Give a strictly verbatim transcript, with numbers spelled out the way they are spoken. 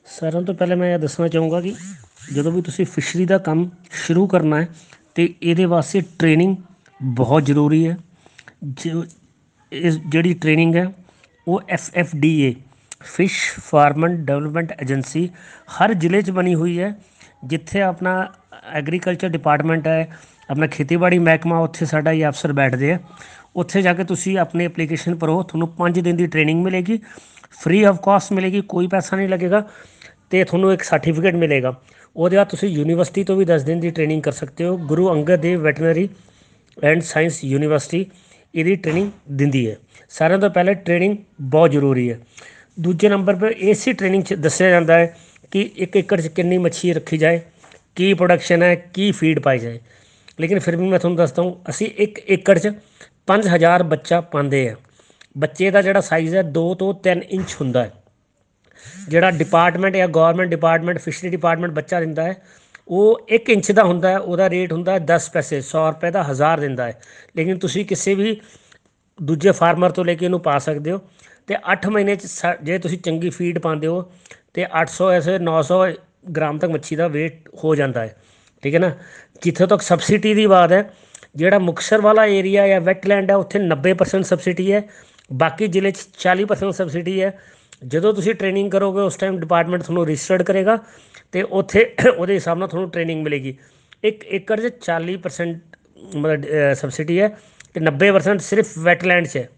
ਸਾਰਿਆਂ ਤੋਂ ਪਹਿਲਾਂ ਮੈਂ ਇਹ ਦੱਸਣਾ ਚਾਹੂੰਗਾ ਕਿ ਜਦੋਂ ਵੀ ਤੁਸੀਂ ਫਿਸ਼ਰੀ ਦਾ ਕੰਮ ਸ਼ੁਰੂ ਕਰਨਾ ਹੈ ਤਾਂ ਇਹਦੇ ਵਾਸਤੇ ਟ੍ਰੇਨਿੰਗ ਬਹੁਤ ਜ਼ਰੂਰੀ ਹੈ। ਜੋ ਇਸ ਜਿਹੜੀ ਟ੍ਰੇਨਿੰਗ ਹੈ ਉਹ F F D A fish farmer development agency ਹਰ ਜ਼ਿਲ੍ਹੇ 'ਚ ਬਣੀ ਹੋਈ ਹੈ। ਜਿੱਥੇ ਆਪਣਾ ਐਗਰੀਕਲਚਰ ਡਿਪਾਰਟਮੈਂਟ ਹੈ, ਆਪਣਾ ਖੇਤੀਬਾੜੀ ਮਹਿਕਮਾ, ਉੱਥੇ ਸਾਡਾ ਇਹ ਅਫਸਰ ਬੈਠਦੇ ਆ। ਉੱਥੇ ਜਾ ਕੇ ਤੁਸੀਂ ਆਪਣੀ ਐਪਲੀਕੇਸ਼ਨ ਭਰੋ, ਤੁਹਾਨੂੰ ਪੰਜ ਦਿਨ ਦੀ ਟ੍ਰੇਨਿੰਗ ਮਿਲੇਗੀ, ਫ੍ਰੀ ਆਫ ਕਾਸਟ ਮਿਲੇਗੀ, ਕੋਈ ਪੈਸਾ ਨਹੀਂ ਲੱਗੇਗਾ ਅਤੇ ਤੁਹਾਨੂੰ ਇੱਕ ਸਰਟੀਫਿਕੇਟ ਮਿਲੇਗਾ। ਉਹਦੇ ਬਾਅਦ ਤੁਸੀਂ ਯੂਨੀਵਰਸਿਟੀ ਤੋਂ ਵੀ ਦਸ ਦਿਨ ਦੀ ਟ੍ਰੇਨਿੰਗ ਕਰ ਸਕਦੇ ਹੋ। Guru Angad Dev veterinary and science university ਇਹਦੀ ਟ੍ਰੇਨਿੰਗ ਦਿੰਦੀ ਹੈ। ਸਾਰਿਆਂ ਤੋਂ ਪਹਿਲੇ ਟ੍ਰੇਨਿੰਗ ਬਹੁਤ ਜ਼ਰੂਰੀ ਹੈ। ਦੂਜੇ ਨੰਬਰ 'ਤੇ ਇਸੇ ਟ੍ਰੇਨਿੰਗ 'ਚ ਦੱਸਿਆ ਜਾਂਦਾ ਹੈ ਕਿ ਇੱਕ ਏਕੜ 'ਚ ਕਿੰਨੀ ਮੱਛੀ ਰੱਖੀ ਜਾਏ, ਕੀ ਪ੍ਰੋਡਕਸ਼ਨ ਹੈ, ਕੀ ਫੀਡ ਪਾਈ ਜਾਏ। ਲੇਕਿਨ ਫਿਰ ਵੀ ਮੈਂ ਤੁਹਾਨੂੰ ਦੱਸਦਾ ਹਾਂ, ਅਸੀਂ ਇੱਕ ਏਕੜ 'ਚ ਪੰਜ ਹਜ਼ਾਰ ਬੱਚਾ ਪਾਉਂਦੇ ਆ। ਬੱਚੇ ਦਾ ਜਿਹੜਾ ਸਾਈਜ਼ ਹੈ ਦੋ ਤੋਂ ਤਿੰਨ ਇੰਚ ਹੁੰਦਾ ਹੈ। ਜਿਹੜਾ ਡਿਪਾਰਟਮੈਂਟ ਜਾਂ ਗੌਰਮੈਂਟ ਡਿਪਾਰਟਮੈਂਟ ਫਿਸ਼ਰੀ ਡਿਪਾਰਟਮੈਂਟ ਬੱਚਾ ਦਿੰਦਾ ਹੈ ਉਹ ਇੱਕ ਇੰਚ ਦਾ ਹੁੰਦਾ ਹੈ। ਉਹਦਾ ਰੇਟ ਹੁੰਦਾ ਹੈ ਦਸ ਪੈਸੇ, ਸੌ ਰੁਪਏ ਦਾ ਹਜ਼ਾਰ ਦਿੰਦਾ ਹੈ। ਲੇਕਿਨ ਤੁਸੀਂ ਕਿਸੇ ਵੀ ਦੂਜੇ ਫਾਰਮਰ ਤੋਂ ਲੈ ਕੇ ਇਹਨੂੰ ਪਾ ਸਕਦੇ ਹੋ ਅਤੇ ਅੱਠ ਮਹੀਨੇ 'ਚ ਸ ਜੇ ਤੁਸੀਂ ਚੰਗੀ ਫੀਡ ਪਾਉਂਦੇ ਹੋ ਤਾਂ ਅੱਠ ਸੌ ਐਸੇ ਨੌ ਸੌ ਗ੍ਰਾਮ ਤੱਕ ਮੱਛੀ ਦਾ ਵੇਟ ਹੋ ਜਾਂਦਾ ਹੈ। ਠੀਕ ਹੈ ਨਾ। ਜਿੱਥੋਂ ਤੱਕ ਸਬਸਿਡੀ ਦੀ ਬਾਤ ਹੈ, ਜਿਹੜਾ ਮੁਕਤਸਰ ਵਾਲਾ ਏਰੀਆ ਜਾਂ ਵੈਟਲੈਂਡ ਹੈ ਉੱਥੇ ਨੱਬੇ ਪਰਸੈਂਟ ਸਬਸਿਡੀ ਹੈ, ਬਾਕੀ ਜ਼ਿਲ੍ਹੇ 'ਚ ਚਾਲੀ ਪਰਸੈਂਟ ਸਬਸਿਡੀ ਹੈ। ਜਦੋਂ ਤੁਸੀਂ ਟ੍ਰੇਨਿੰਗ ਕਰੋਗੇ ਉਸ ਟਾਈਮ ਡਿਪਾਰਟਮੈਂਟ ਤੁਹਾਨੂੰ ਰਜਿਸਟਰਡ ਕਰੇਗਾ ਅਤੇ ਉੱਥੇ ਉਹਦੇ ਹਿਸਾਬ ਨਾਲ ਤੁਹਾਨੂੰ ਟ੍ਰੇਨਿੰਗ ਮਿਲੇਗੀ। ਇੱਕ ਏਕੜ 'ਚ ਚਾਲੀ ਪਰਸੈਂਟ ਮਤਲਬ ਸਬਸਿਡੀ ਹੈ ਅਤੇ ਨੱਬੇ ਪਰਸੈਂਟ ਸਿਰਫ ਵੈਟਲੈਂਡ 'ਚ ਹੈ।